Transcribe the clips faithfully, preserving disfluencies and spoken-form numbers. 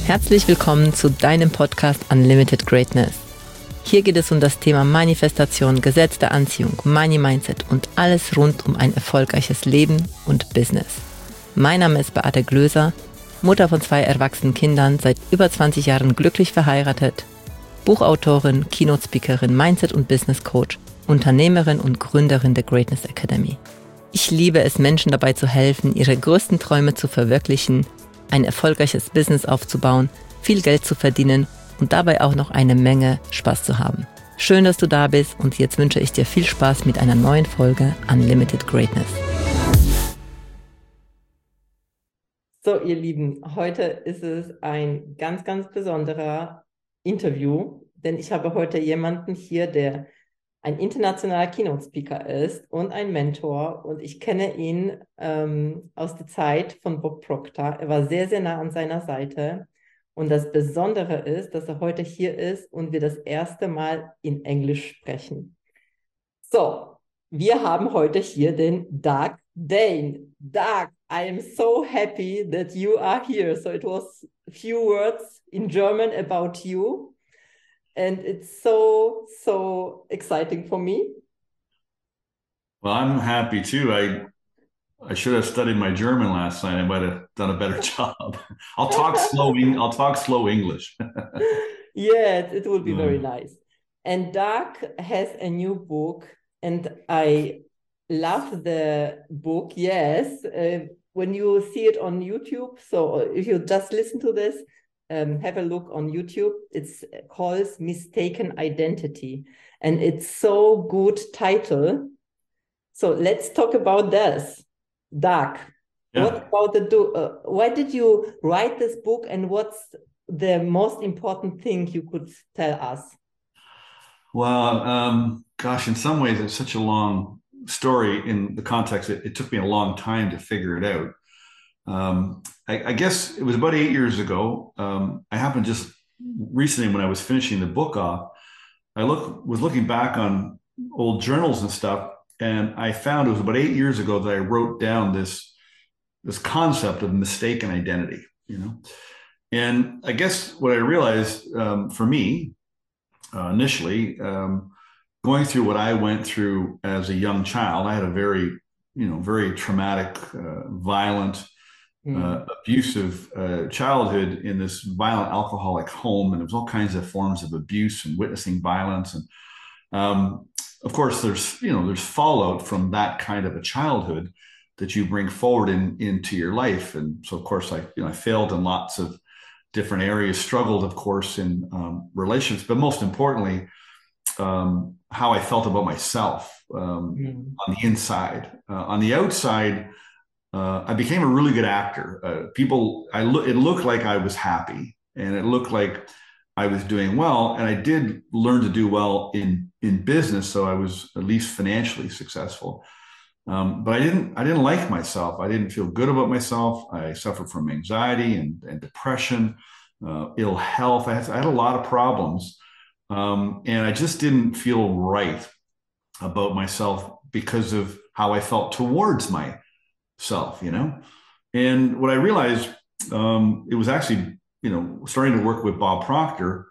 Herzlich willkommen zu deinem Podcast Unlimited Greatness. Hier geht es um das Thema Manifestation, Gesetz der Anziehung, Money Mindset und alles rund um ein erfolgreiches Leben und Business. Mein Name ist Beate Glöser, Mutter von zwei erwachsenen Kindern, seit über zwanzig Jahren glücklich verheiratet, Buchautorin, Keynote-Speakerin, Mindset- und Business-Coach, Unternehmerin und Gründerin der Greatness Academy. Ich liebe es, Menschen dabei zu helfen, ihre größten Träume zu verwirklichen, ein erfolgreiches Business aufzubauen, viel Geld zu verdienen und dabei auch noch eine Menge Spaß zu haben. Schön, dass du da bist und jetzt wünsche ich dir viel Spaß mit einer neuen Folge Unlimited Greatness. So, ihr Lieben, heute ist es ein ganz, ganz besonderer Interview, denn ich habe heute jemanden hier, der ein internationaler Keynote-Speaker ist und ein Mentor, und ich kenne ihn ähm, aus der Zeit von Bob Proctor. Er war sehr, sehr nah an seiner Seite, und das Besondere ist, dass er heute hier ist und wir das erste Mal in Englisch sprechen. So, wir haben heute hier den Doug Dane. Doug, I am so happy that you are here. So it was a few words in German about you. And it's so, so exciting for me. Well, I'm happy too. I I should have studied my German last night. I might have done a better job. I'll talk slow. I'll talk slow English. Yes, it will be very Mm. nice. And Doug has a new book, and I love the book. Yes, uh, when you see it on YouTube. So if you just listen to this, um, have a look on YouTube. It's called Mistaken Identity, and it's so good title. So let's talk about this. Doug, Yeah. what about the do? Uh, why did you write this book, and what's the most important thing you could tell us? Well, um, gosh, in some ways, it's such a long story in the context. It, it took me a long time to figure it out. Um, I, I guess it was about eight years ago. Um, I happened just recently when I was finishing the book off, I look was looking back on old journals and stuff, and I found it was about eight years ago that I wrote down this this concept of mistaken identity. You know, and I guess what I realized um, for me uh, initially, um, going through what I went through as a young child, I had a very you know very traumatic, uh, violent. Uh, abusive uh, childhood in this violent alcoholic home, and there was all kinds of forms of abuse and witnessing violence, and um, of course there's you know there's fallout from that kind of a childhood that you bring forward in into your life. And so of course I you know I failed in lots of different areas, struggled of course in um, relationships, but most importantly um, how I felt about myself um, mm. on the inside. Uh, on the outside, Uh, I became a really good actor. Uh, people, I look, it looked like I was happy, and it looked like I was doing well, and I did learn to do well in in business, so I was at least financially successful. Um, but I didn't, I didn't like myself. I didn't feel good about myself. I suffered from anxiety and, and depression, uh, ill health. I had, I had a lot of problems, um, and I just didn't feel right about myself because of how I felt towards my self, you know. And what I realized, um, it was actually, you know, starting to work with Bob Proctor.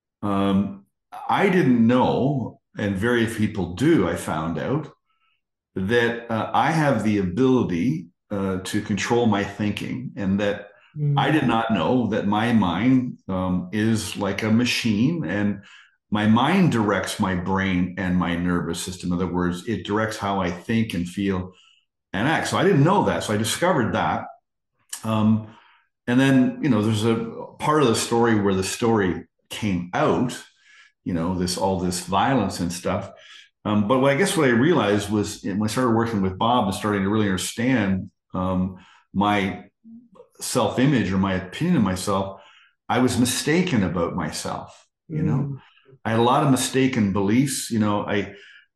Um, I didn't know, and very few people do, I found out, that uh, I have the ability uh, to control my thinking, and that mm. I did not know that my mind um, is like a machine, and my mind directs my brain and my nervous system. In other words, it directs how I think and feel and act. So I didn't know that. So I discovered that. Um, and then, you know, there's a part of the story where the story came out, you know, this, all this violence and stuff. Um, but what I guess what I realized was when I started working with Bob and starting to really understand um, my self-image or my opinion of myself, I was mistaken about myself. You know, mm. I had a lot of mistaken beliefs. You know, I,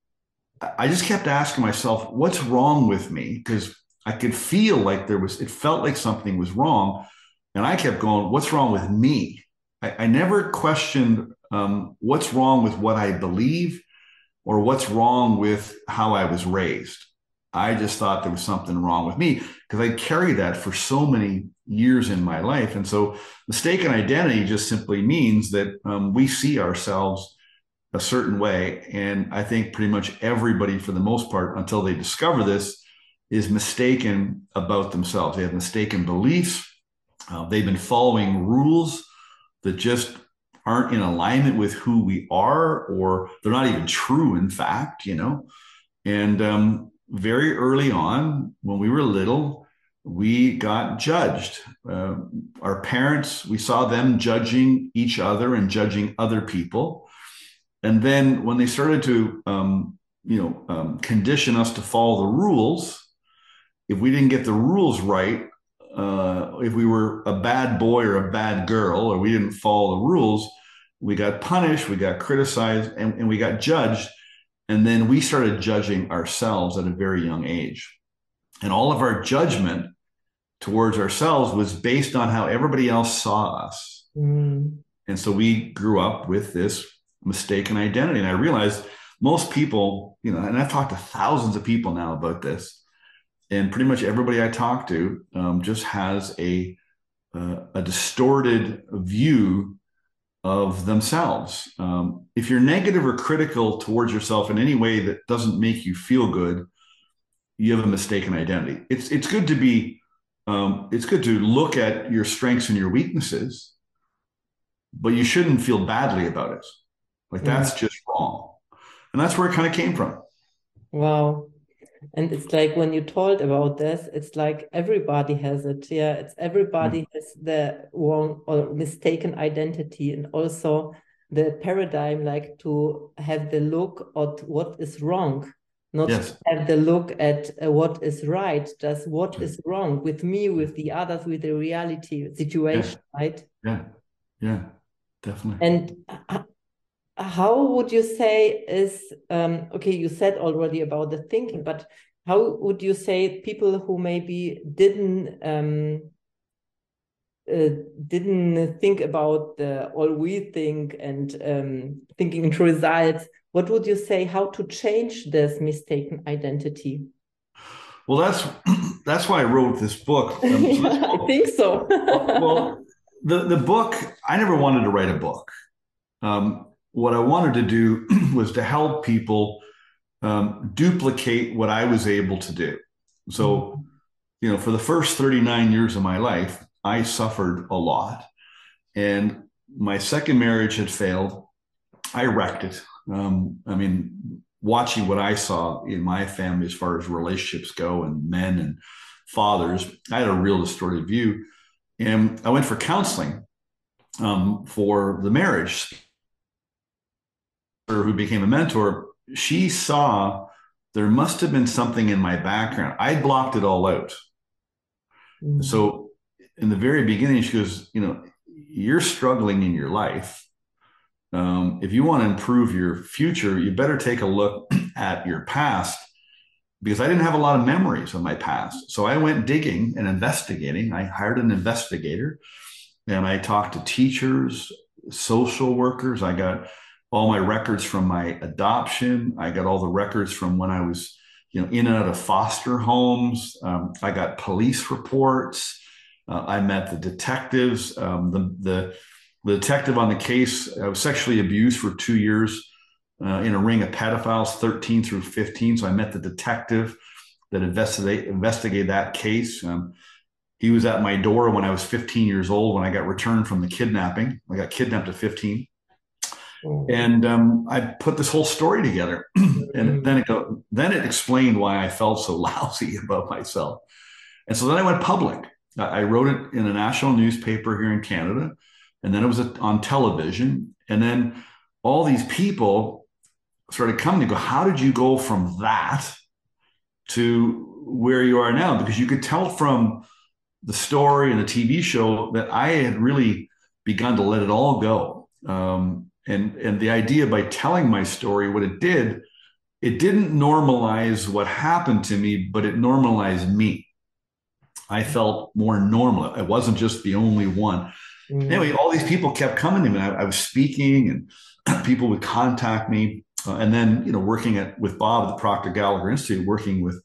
I just kept asking myself, what's wrong with me? Because I could feel like there was, it felt like something was wrong. And I kept going, what's wrong with me? I, I never questioned um, what's wrong with what I believe or what's wrong with how I was raised. I just thought there was something wrong with me because I carried that for so many years in my life. And so mistaken identity just simply means that um, we see ourselves a certain way. And I think pretty much everybody, for the most part, until they discover this, is mistaken about themselves. They have mistaken beliefs. Uh, they've been following rules that just aren't in alignment with who we are, or they're not even true, in fact, you know. And um, very early on, when we were little, we got judged. Uh, our parents, we saw them judging each other and judging other people. And then when they started to, um, you know, um, condition us to follow the rules, if we didn't get the rules right, uh, if we were a bad boy or a bad girl, or we didn't follow the rules, we got punished, we got criticized, and, and we got judged. And then we started judging ourselves at a very young age. And all of our judgment towards ourselves was based on how everybody else saw us. Mm. And so we grew up with this mistaken identity. And I realized most people, you know, and I've talked to thousands of people now about this, and pretty much everybody I talk to um, just has a, uh, a distorted view of themselves. Um, if you're negative or critical towards yourself in any way that doesn't make you feel good, you have a mistaken identity. It's it's good to be, um, it's good to look at your strengths and your weaknesses, but you shouldn't feel badly about it. Like that's mm. just wrong. And that's where it kind of came from. Wow. And it's like when you told about this, it's like everybody has it. Yeah, it's everybody mm. has the wrong or mistaken identity, and also the paradigm, like to have the look at what is wrong, not yes. to have the look at uh, what is right. Just what is wrong with me, with the others, with the reality situation, yeah. right? Yeah, yeah, definitely. And uh, how would you say is, um, okay, you said already about the thinking, but how would you say people who maybe didn't um, uh, didn't think about the all we think and um, thinking into results, what would you say how to change this mistaken identity? Well, that's that's why I wrote this book. Um, so yeah, I think so. well, the, the book, I never wanted to write a book. Um, What I wanted to do was to help people um, duplicate what I was able to do. So, you know, for the first thirty-nine years of my life, I suffered a lot. And my second marriage had failed. I wrecked it. Um, I mean, watching what I saw in my family as far as relationships go and men and fathers, I had a real distorted view. And I went for counseling um, for the marriage. Who became a mentor, she saw there must have been something in my background. I blocked it all out. Mm-hmm. So in the very beginning, she goes, you know, you're struggling in your life. Um, if you want to improve your future, you better take a look at your past, because I didn't have a lot of memories of my past. So I went digging and investigating. I hired an investigator, and I talked to teachers, social workers. I got all my records from my adoption. I got all the records from when I was, you know, in and out of foster homes. Um, I got police reports. Uh, I met the detectives. Um, the, the the detective on the case, I was sexually abused for two years uh, in a ring of pedophiles, thirteen through fifteen. So I met the detective that investigate investigated that case. Um, he was at my door when I was fifteen years old when I got returned from the kidnapping. I got kidnapped at fifteen. And um, I put this whole story together, and then it go, then it explained why I felt so lousy about myself. And so then I went public. I wrote it in a national newspaper here in Canada, and then it was on television. And then all these people started coming to go, how did you go from that to where you are now? Because you could tell from the story and the T V show that I had really begun to let it all go. Um, And, and the idea by telling my story, what it did, it didn't normalize what happened to me, but it normalized me. I felt more normal. I wasn't just the only one. Mm-hmm. Anyway, all these people kept coming to me. I, I was speaking, and people would contact me. Uh, and then, you know, working at with Bob at the Proctor Gallagher Institute, working with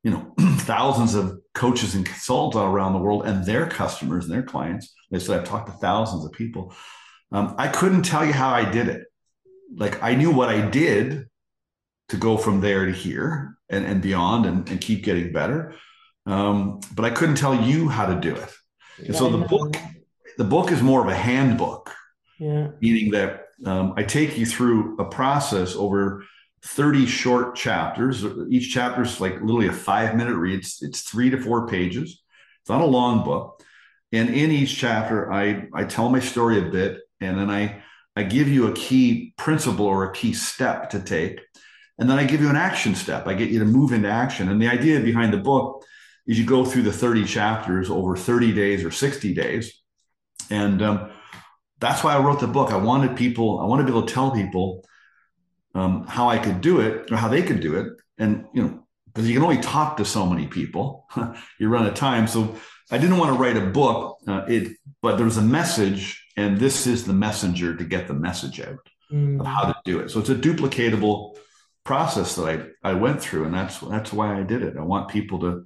you know, thousands of coaches and consultants all around the world and their customers and their clients. They said, I've talked to thousands of people. Um, I couldn't tell you how I did it. Like I knew what I did to go from there to here and, and beyond and, and keep getting better. Um, but I couldn't tell you how to do it. And so the book, the book is more of a handbook, yeah. meaning that um, I take you through a process over thirty short chapters. Each chapter is like literally a five minute read. It's, it's three to four pages. It's not a long book. And in each chapter, I, I tell my story a bit, and then I, I give you a key principle or a key step to take. And then I give you an action step. I get you to move into action. And the idea behind the book is you go through the thirty chapters over thirty days or sixty days. And um, that's why I wrote the book. I wanted people, I want to be able to tell people um, how I could do it or how they could do it. And, you know, because you can only talk to so many people, you run out of time. So I didn't want to write a book, uh, it, but there was a message, and this is the messenger to get the message out mm. of how to do it. So it's a duplicatable process that I, I went through, and that's that's why I did it. I want people to.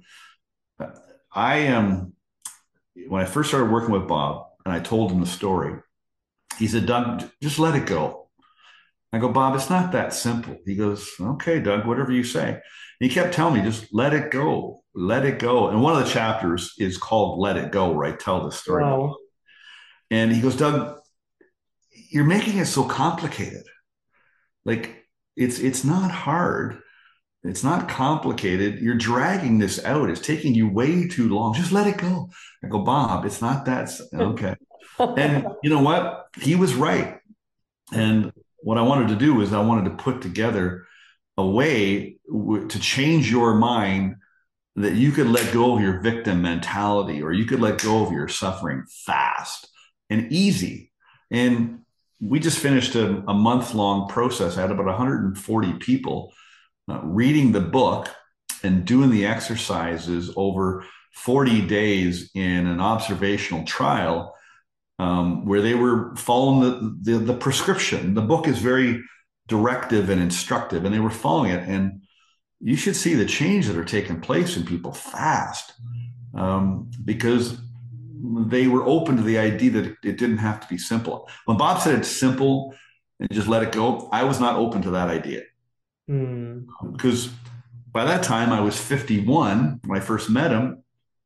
I am um, when I first started working with Bob, and I told him the story. He said, "Doug, just let it go." I go, "Bob, it's not that simple." He goes, "Okay, Doug, whatever you say." And he kept telling me, "Just let it go, let it go." And one of the chapters is called "Let It Go," where I tell the story. Wow. And he goes, "Doug, you're making it so complicated. Like it's it's not hard. It's not complicated. You're dragging this out. It's taking you way too long. Just let it go." I go, "Bob, it's not that." Okay. And you know what? He was right. And what I wanted to do is I wanted to put together a way w- to change your mind that you could let go of your victim mentality, or you could let go of your suffering fast and easy. And we just finished a, a month-long process. I had about one hundred forty people uh, reading the book and doing the exercises over forty days in an observational trial um, where they were following the, the, the prescription. The book is very directive and instructive, and they were following it. And you should see the change that are taking place in people fast um, because they were open to the idea that it didn't have to be simple. When Bob said it's simple and just let it go, I was not open to that idea. Mm. Because by that time I was fifty-one when I first met him,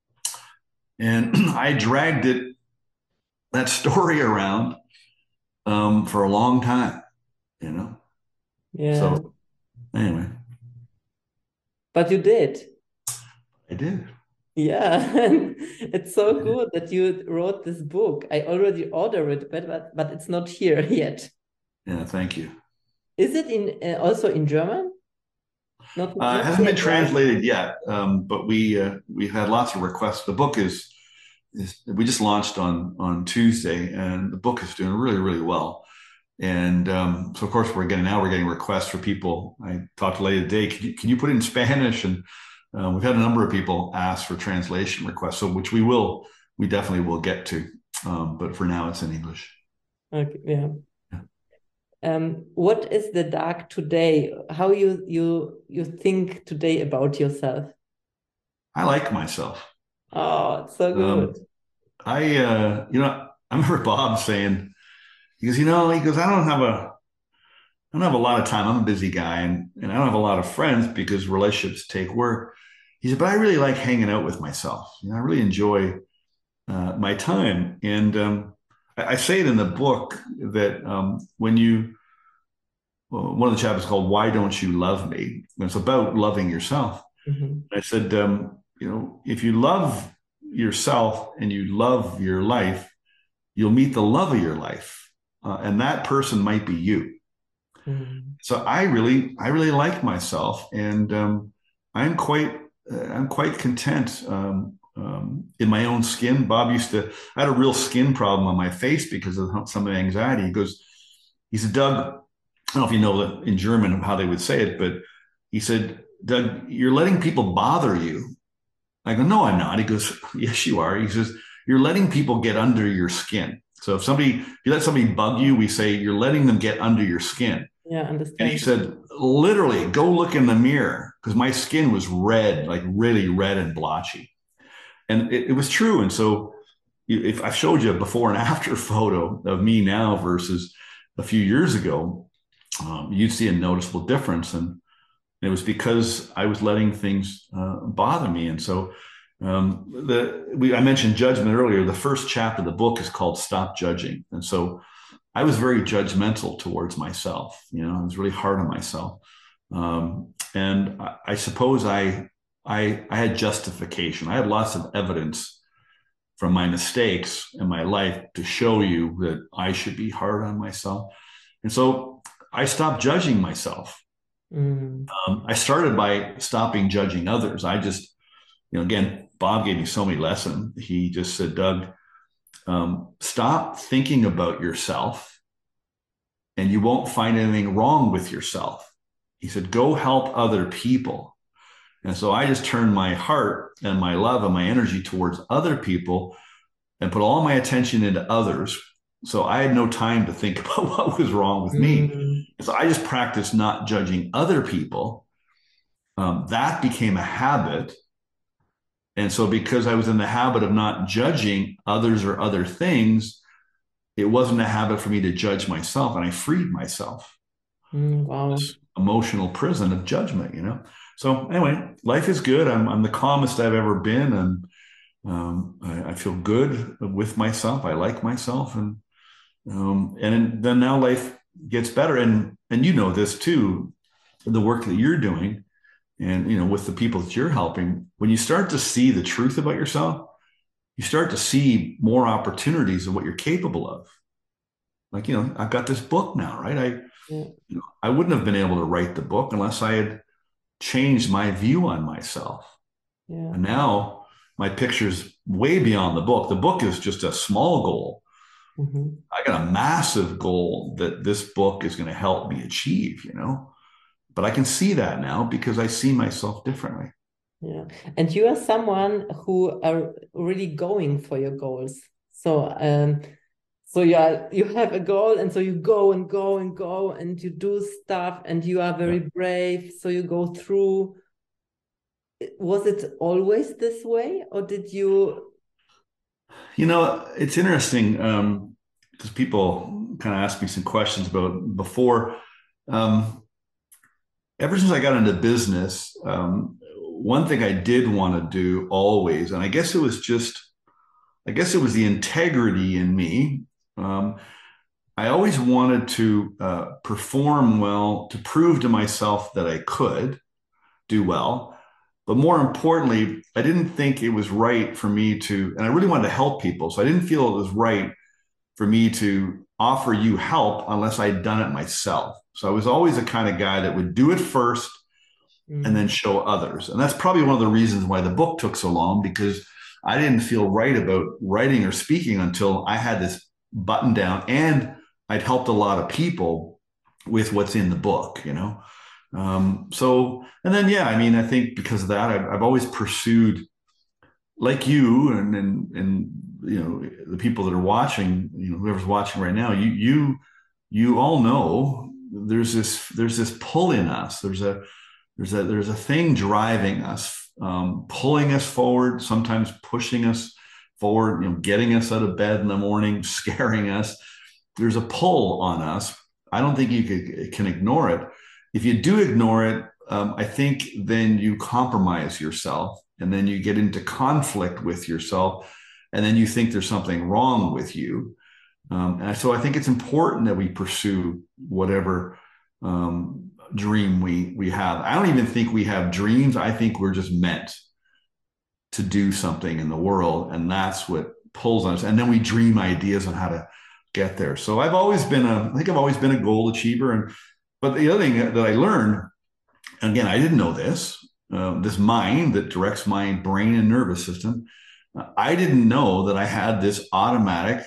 and I dragged it, that story around um, for a long time, you know? Yeah. So anyway. But you did. I did. Yeah, it's so good that you wrote this book. I already ordered it, but but it's not here yet. Yeah, thank you. Is it in uh, also in German? Not, uh, it hasn't been translated yet, um, but we uh, we've had lots of requests. The book is is we just launched on on Tuesday, and the book is doing really really well. And um, so of course we're getting now we're getting requests for people. I talked to a lady today. Can you, can you put it in Spanish? And Uh, we've had a number of people ask for translation requests, so which we will, we definitely will get to. Um, but for now, it's in English. Okay, yeah. yeah. Um, what is the Doug today? How you you you think today about yourself? I like myself. Oh, it's so good. Um, I, uh, you know, I remember Bob saying, he goes, you know, he goes, I don't have a. I don't have a lot of time. I'm a busy guy, and, and I don't have a lot of friends because relationships take work. He said, but I really like hanging out with myself. You know, I really enjoy uh, my time. And um, I, I say it in the book that um, when you, well, one of the chapters is called "Why Don't You Love Me?" And it's about loving yourself. Mm-hmm. I said, um, you know, if you love yourself and you love your life, you'll meet the love of your life, uh, and that person might be you. Mm-hmm. So I really, I really like myself, and um, I'm quite, uh, I'm quite content um, um, in my own skin. Bob used to, I had a real skin problem on my face because of some of the anxiety. He goes, he said, Doug, I don't know if you know that in German how they would say it, but he said, Doug, you're letting people bother you. I go, no, I'm not. He goes, yes, you are. He says, you're letting people get under your skin. So if somebody, if you let somebody bug you, we say you're letting them get under your skin. Yeah, And he understand. said, literally, go look in the mirror because my skin was red, like really red and blotchy. And it, it was true. And so if I showed you a before and after photo of me now versus a few years ago, um, you'd see a noticeable difference. And it was because I was letting things uh, bother me. And so um, the we, I mentioned judgment earlier. The first chapter of the book is called Stop Judging. And so I was very judgmental towards myself. You know, I was really hard on myself. Um, and I, I suppose I, I, I had justification. I had lots of evidence from my mistakes in my life to show you that I should be hard on myself. And so I stopped judging myself. Mm. Um, I started by stopping judging others. I just, you know, again, Bob gave me so many lessons. He just said, Doug, um, stop thinking about yourself and you won't find anything wrong with yourself. He said, go help other people. And so I just turned my heart and my love and my energy towards other people and put all my attention into others. So I had no time to think about what was wrong with me. Mm. And so I just practiced not judging other people. Um, that became a habit. And so because I was in the habit of not judging others or other things, it wasn't a habit for me to judge myself. And I freed myself. Mm, wow. This emotional prison of judgment, you know? So anyway, life is good. I'm, I'm the calmest I've ever been. And um, I, I feel good with myself. I like myself. And, um, and then now life gets better. And, and you know this too, the work that you're doing and, you know, with the people that you're helping, when you start to see the truth about yourself, you start to see more opportunities of what you're capable of. Like, you know, I've got this book now, right? I, Yeah. you know, I wouldn't have been able to write the book unless I had changed my view on myself. Yeah. And now my picture's way beyond the book. The book is just a small goal. Mm-hmm. I got a massive goal that this book is going to help me achieve, you know, but I can see that now because I see myself differently. Yeah. And you are someone who are really going for your goals. So, um, so you are, you have a goal, and so you go and go and go, and you do stuff, and you are very Yeah. brave. So you go through. Was it always this way, or did you? You know, it's interesting um, because people kind of ask me some questions about before. Um, ever since I got into business, um, one thing I did want to do always, and I guess it was just, I guess it was the integrity in me. Um, I always wanted to uh, perform well, to prove to myself that I could do well. But more importantly, I didn't think it was right for me to, and I really wanted to help people. So I didn't feel it was right for me to offer you help unless I'd done it myself. So I was always the kind of guy that would do it first and then Mm. show others. And that's probably one of the reasons why the book took so long, because I didn't feel right about writing or speaking until I had this button down and I'd helped a lot of people with what's in the book, you know? Um, so, and then, yeah, I mean, I think because of that, I've, I've always pursued, like you and, and, and, you know, the people that are watching, you know, whoever's watching right now, you, you, you all know there's this, there's this pull in us. There's a, there's a, there's a thing driving us, um, pulling us forward, sometimes pushing us forward, you know, getting us out of bed in the morning, scaring us. There's a pull on us. I don't think you can, can ignore it. If you do ignore it, um, I think then you compromise yourself and then you get into conflict with yourself and then you think there's something wrong with you. Um, and so I think it's important that we pursue whatever um, dream we, we have. I don't even think we have dreams. I think we're just meant to do something in the world. And that's what pulls on us. And then we dream ideas on how to get there. So I've always been a, I think I've always been a goal achiever. And but the other thing that I learned, again, I didn't know this, uh, this mind that directs my brain and nervous system. I didn't know that I had this automatic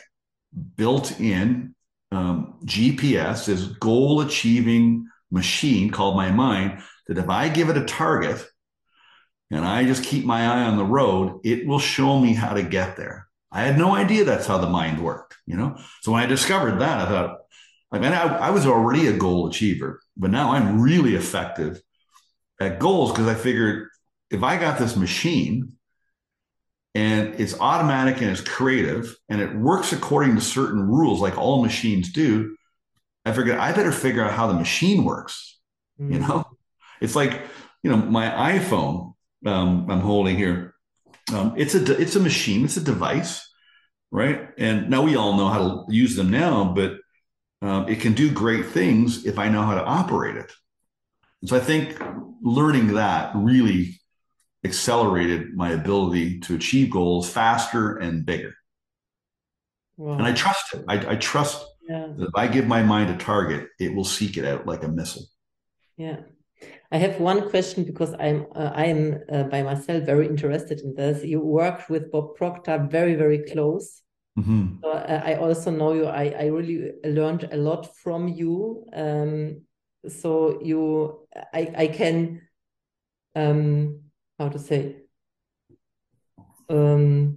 built-in um, G P S, this goal-achieving machine called my mind, that if I give it a target and I just keep my eye on the road, it will show me how to get there. I had no idea that's how the mind worked, you know? So when I discovered that, I thought, I mean, I, I was already a goal achiever, but now I'm really effective at goals because I figured if I got this machine and it's automatic and it's creative and it works according to certain rules, like all machines do, I figured I better figure out how the machine works. You Mm. know, it's like, you know, my iPhone um, I'm holding here. Um, it's a it's a machine. It's a device, right? And now we all know how to use them now, but um, it can do great things if I know how to operate it. And so I think learning that really accelerated my ability to achieve goals faster and bigger. And I Wow. trust it. I, I trust Yeah. that if I give my mind a target, it will seek it out like a missile. Yeah. I have one question because I'm uh, I am uh, by myself very interested in this. You worked with Bob Proctor very, very close. Mm-hmm. So uh, I also know you. I, I really learned a lot from you. Um, so you, I, I can, um, how to say, um,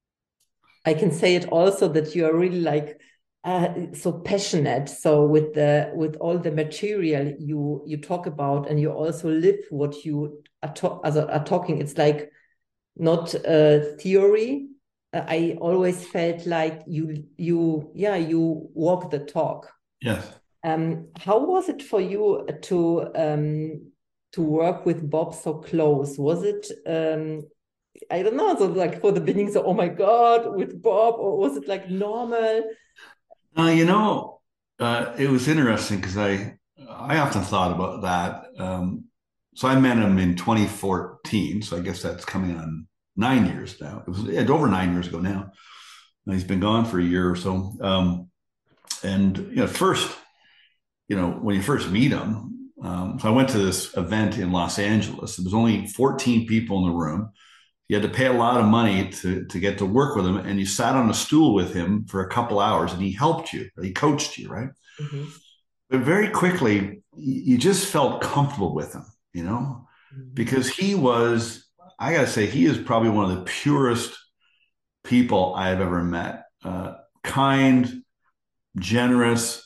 I can say it also that you are really like uh, so passionate. So with the with all the material you you talk about, and you also live what you are, to- are talking. It's like not uh, theory. Uh, I always felt like you you yeah you walk the talk. Yes. Um, how was it for you to um, to work with Bob so close? Was it um, I don't know, so like for the beginning, so oh my God, with Bob, or was it like normal? Uh, you know, uh, it was interesting because I I often thought about that. Um, so I met him in twenty fourteen, so I guess that's coming on nine years now. It was it's over nine years ago now. And he's been gone for a year or so. Um, and you know, first, you know, when you first meet him, um, so I went to this event in Los Angeles. There was only fourteen people in the room. You had to pay a lot of money to, to get to work with him, and you sat on a stool with him for a couple hours, and he helped you, he coached you, right? Mhm. But very quickly, you just felt comfortable with him, you know, Mhm. because he was, I got to say, he is probably one of the purest people I've ever met. Uh, kind, generous,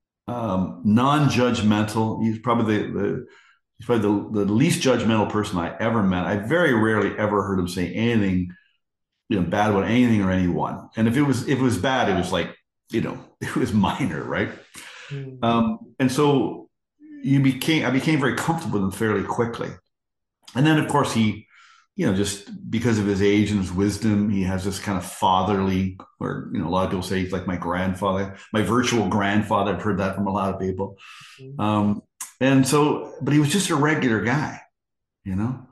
um, non-judgmental. He's probably the, the he's probably the, the least judgmental person I ever met. I very rarely ever heard him say anything, you know, bad about anything or anyone. And if it was if it was bad, it was like, you know, it was minor, right? Mhm. Um, and so you became I became very comfortable with him fairly quickly. And then of course he, you know, just because of his age and his wisdom, he has this kind of fatherly, or you know, a lot of people say he's like my grandfather, my virtual grandfather. I've heard that from a lot of people. Mhm. Um, and so, but he was just a regular guy, you know.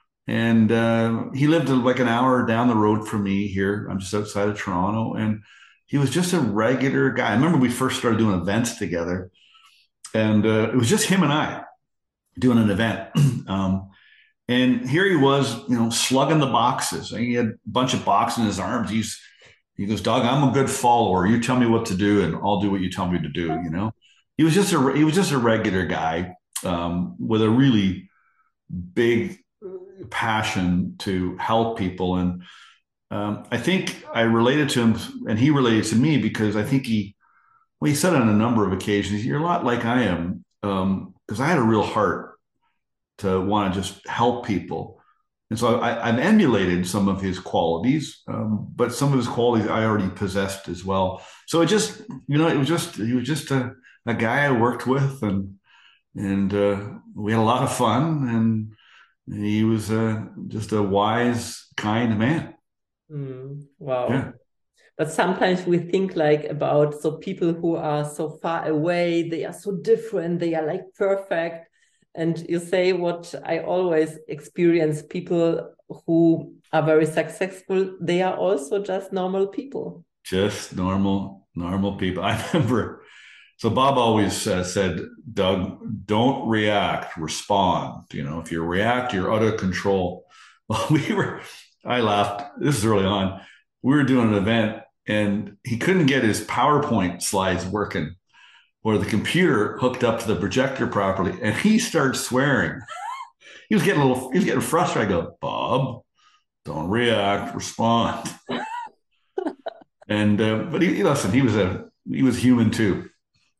And uh, he lived like an hour down the road from me here. I'm just outside of Toronto, and he was just a regular guy. I remember we first started doing events together, and uh, it was just him and I doing an event. um, and here he was, you know, slugging the boxes. And he had a bunch of boxes in his arms. He's he goes, Doug, I'm a good follower. You tell me what to do, and I'll do what you tell me to do. You know, he was just a he was just a regular guy um, with a really big passion to help people. And um, I think I related to him, and he related to me because I think he well, he said on a number of occasions, "You're a lot like I am," because um, I had a real heart to want to just help people. And so I, I've emulated some of his qualities, um, but some of his qualities I already possessed as well. So it just, you know, it was just he was just a, a guy I worked with, and and uh, we had a lot of fun, and he was uh, just a wise, kind man. Mm. Yeah. Wow. But sometimes we think like about so people who are so far away, they are so different, they are like perfect. And you say what I always experience, people who are very successful, they are also just normal people. Just normal, normal people. I remember. So Bob always uh, said, Doug, don't react, respond. You know, if you react, you're out of control. Well, we were, I laughed. This is early on. We were doing an event and he couldn't get his PowerPoint slides working or the computer hooked up to the projector properly. And he started swearing. He was getting a little, he was getting frustrated. I go, Bob, don't react, respond. And, uh, but he, listen, he was a, he was human too.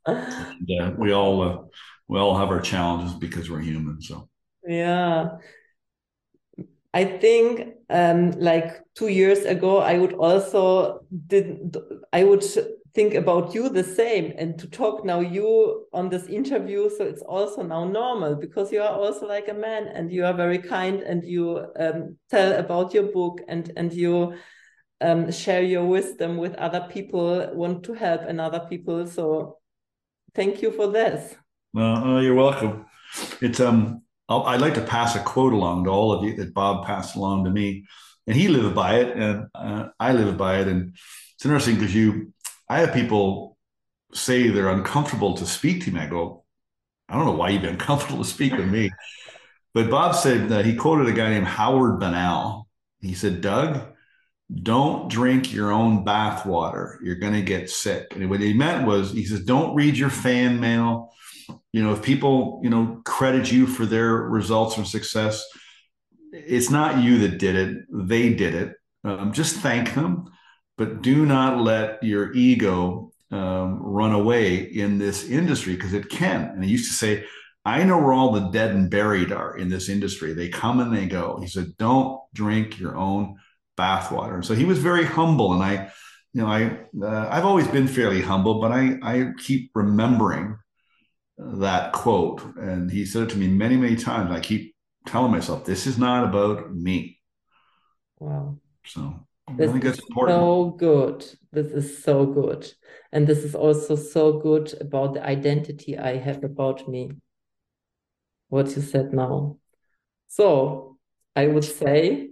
And, uh, we all uh, we all have our challenges because we're human. So Yeah. I think um, like two years ago, I would also did I would think about you the same, and to talk now you on this interview, so it's also now normal because you are also like a man and you are very kind and you um, tell about your book and and you um, share your wisdom with other people, want to help another people. So thank you for this. uh, oh, you're welcome. It's um I'll, I'd like to pass a quote along to all of you that Bob passed along to me, and he lived by it, and uh, I live by it. And it's interesting because you, I have people say they're uncomfortable to speak to me. I go, I don't know why you'd be uncomfortable to speak with me. But Bob said that he quoted a guy named Howard Banal. He said, Doug, don't drink your own bathwater. You're going to get sick. And what he meant was, he says, don't read your fan mail. You know, if people, you know, credit you for their results or success, it's not you that did it. They did it. Um, just thank them, but do not let your ego um, run away in this industry because it can. And he used to say, I know where all the dead and buried are in this industry. They come and they go. He said, don't drink your own bathwater. So he was very humble. And I, you know, I, uh, I've always been fairly humble, but I, I keep remembering that quote. And he said it to me many, many times. I keep telling myself, this is not about me. Wow. So I This think that's is important. so good. This is so good. And this is also so good about the identity I have about me, what you said now. So I would say,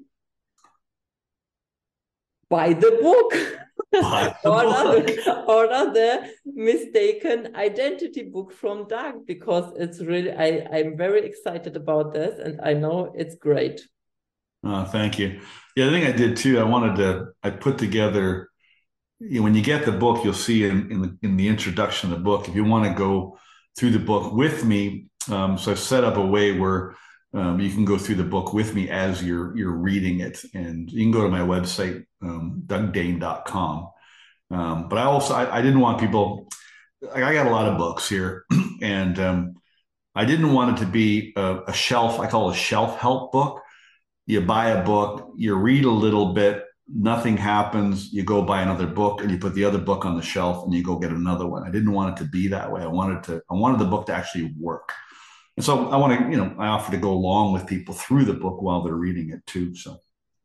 buy the book. Buy the order, book. the, order the Mistaken Identity book from Doug, because it's really, I, I'm very excited about this and I know it's great. Oh, thank you. Yeah, the thing I did too, I wanted to, I put together, you know, when you get the book, you'll see in, in the in the introduction of the book, if you want to go through the book with me, um, so I've set up a way where um, you can go through the book with me as you're you're reading it, and you can go to my website, um, doug dane dot com. Um, but I also I, I didn't want people. I got a lot of books here, and um, I didn't want it to be a, a shelf. I call it a shelf help book. You buy a book, you read a little bit, nothing happens, you go buy another book and you put the other book on the shelf and you go get another one. I didn't want it to be that way. I wanted to, I wanted the book to actually work. And so I want to, you know, I offer to go along with people through the book while they're reading it too. So,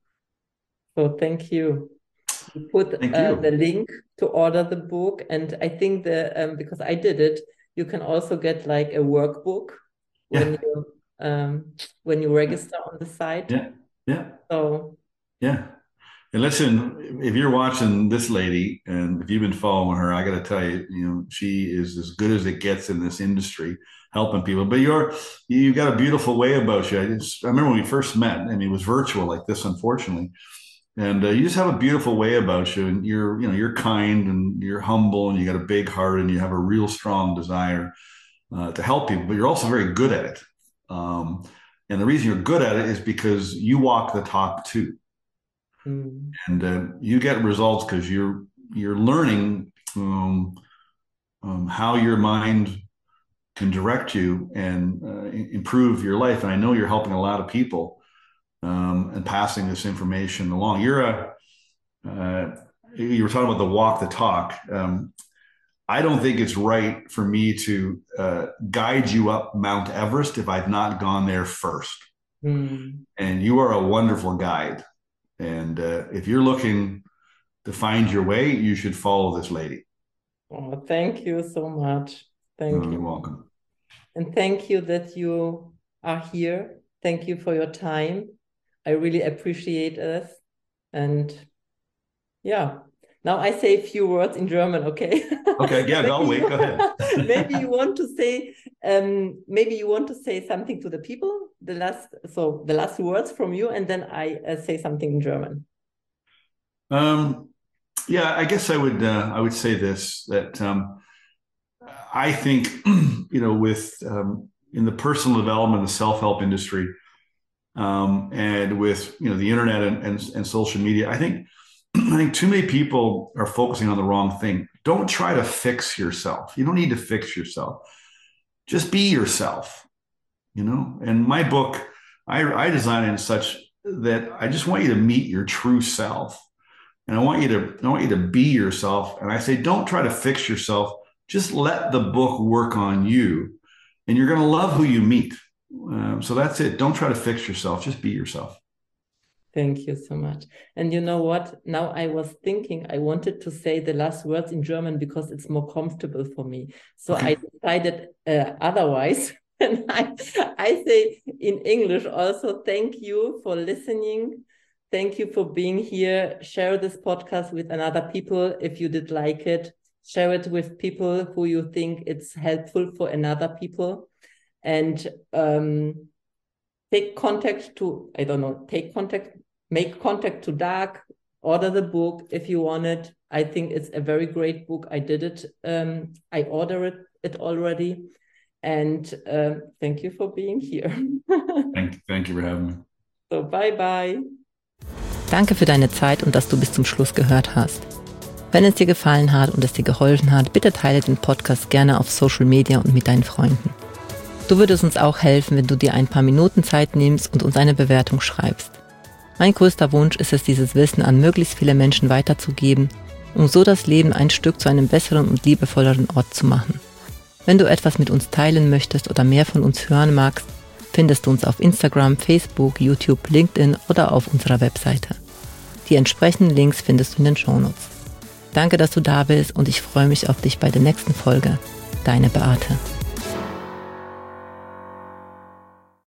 So thank you. You put thank uh, the you. link to order the book, and I think the um, because I did it, you can also get like a workbook when Yeah. you um, when you register on the site. Yeah. Yeah. So Yeah. And listen, if you're watching this lady and if you've been following her, I got to tell you, you know, she is as good as it gets in this industry, helping people. But you're, you got a beautiful way about you. I, just, I remember when we first met, I mean, it was virtual like this, unfortunately. And uh, you just have a beautiful way about you. And you're, you know, you're kind and you're humble and you got a big heart and you have a real strong desire uh, to help people, but you're also very good at it. Um, and the reason you're good at it is because you walk the talk too. mm, And uh, you get results because you're you're learning um, um, how your mind can direct you and uh, improve your life. And I know you're helping a lot of people um, and passing this information along. You're a uh, you were talking about the walk the talk. Um, I don't think it's right for me to uh, guide you up Mount Everest if I've not gone there first. mm. And you are a wonderful guide. And uh, if you're looking to find your way, you should follow this lady. Oh, thank you so much. Thank Oh, you're you. welcome. And thank you that you are here. Thank you for your time. I really appreciate this. And yeah, now I say a few words in German, okay? Okay, yeah, I'll maybe wait. you, Go ahead. maybe you want to say, um, maybe you want to say something to the people. The last, so the last words from you, and then I uh, say something in German. Um, yeah, I guess I would uh, I would say this that um, I think you know with um, in the personal development, the self help industry, um, and with you know the internet and, and and social media, I think I think too many people are focusing on the wrong thing. Don't try to fix yourself. You don't need to fix yourself. Just be yourself, you know? And my book, I, I design it in such that I just want you to meet your true self. And I want you to, I want you to be yourself. And I say, don't try to fix yourself. Just let the book work on you. And you're going to love who you meet. Um, so that's it. Don't try to fix yourself. Just be yourself. Thank you so much. And you know what? Now I was thinking I wanted to say the last words in German because it's more comfortable for me. So okay. I decided uh, otherwise. And I, I say in English also, thank you for listening. Thank you for being here. Share this podcast with another people if you did like it. Share it with people who you think it's helpful for another people. And um, take contact to, I don't know, take contact, make contact to Dark, order the book if you want it. I think it's a very great book. I did it. Um, I ordered it, it already. And uh, thank you for being here. thank, thank you for having me. So, bye bye. Danke für deine Zeit und dass du bis zum Schluss gehört hast. Wenn es dir gefallen hat und es dir geholfen hat, bitte teile den Podcast gerne auf Social Media und mit deinen Freunden. Du würdest uns auch helfen, wenn du dir ein paar Minuten Zeit nimmst und uns eine Bewertung schreibst. Mein größter Wunsch ist es, dieses Wissen an möglichst viele Menschen weiterzugeben, um so das Leben ein Stück zu einem besseren und liebevolleren Ort zu machen. Wenn du etwas mit uns teilen möchtest oder mehr von uns hören magst, findest du uns auf Instagram, Facebook, YouTube, LinkedIn oder auf unserer Webseite. Die entsprechenden Links findest du in den Shownotes. Danke, dass du da bist und ich freue mich auf dich bei der nächsten Folge. Deine Beate.